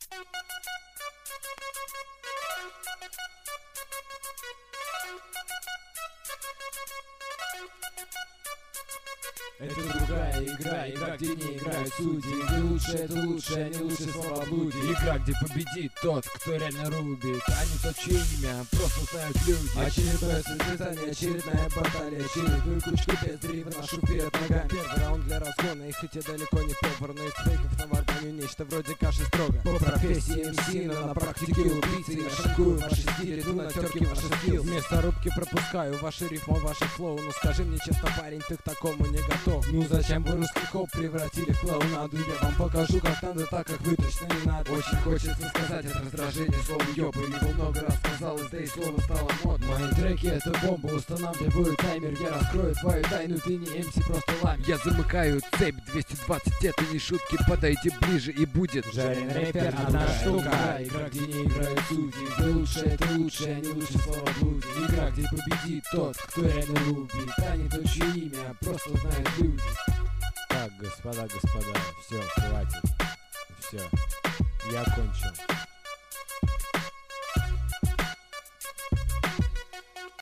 Это другая игра, игра, где не играют судьи. Где лучше, это лучше, а не лучше слова блуди. Игра, где победит тот, кто реально рубит, а не тот, чье имя просто знают люди. Очередное состязание, очередная баталия, очередную кучку бездрив нашу вперед ногами. Первый раунд для разгона, и хоть я далеко не повар, но из фейков наварганю нечто вроде каши строго. По профессии MC, но на практике убийцы. Я шикую ваши стили, иду на терки ваши скилл. Вместо рубки пропускаю ваши рифмы, ваши флоу. Ну скажи мне честно, парень, ты к такому не готов. Ну зачем вы русский хоп превратили в клоунаду? Я вам покажу, как надо, так как вы точно не надо. Очень хочется сказать от раздражения слово ёбы. Его много раз казалось, да и слово стало модным. Мои треки это бомба, устанавливаю таймер. Я раскрою твою тайну, ты не MC, просто лайм. Я замыкаю цепь 220, это не шутки. Подойди ближе и будет жарен рэпер, одна штука. Игра, где не играют судьи. Где лучше, это лучше, а не лучше слова блуди. Игра, где победит тот, кто реально рубит, а не то, чье имя просто знает люди. Так, господа, все, хватит. Все, я кончил.